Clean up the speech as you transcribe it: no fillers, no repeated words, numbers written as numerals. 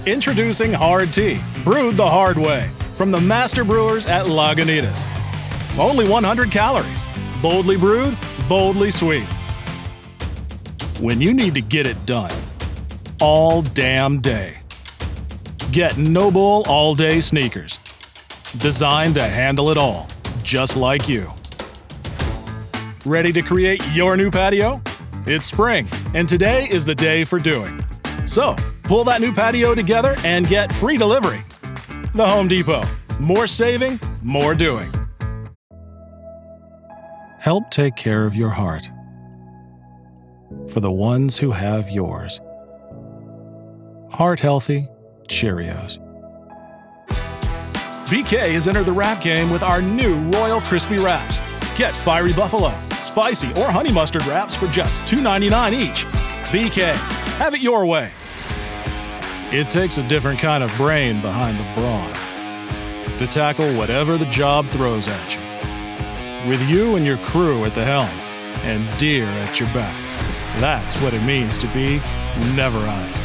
Introducing Hard Tea, brewed the hard way, from the master brewers at Lagunitas. Only 100 calories, boldly brewed, boldly sweet. When you need to get it done, all damn day. Get NOBULL All Day Sneakers, designed to handle it all, just like you. Ready to create your new patio? It's spring, and today is the day for doing. So, pull that new patio together and get free delivery. The Home Depot. More saving, more doing. Help take care of your heart. For the ones who have yours. Heart Healthy Cheerios. BK has entered the wrap game with our new Royal Crispy Wraps. Get Fiery Buffalo, Spicy, or Honey Mustard Wraps for just $2.99 each. BK, have it your way. It takes a different kind of brain behind the brawn to tackle whatever the job throws at you. With you and your crew at the helm and deer at your back. That's what it means to be never idle.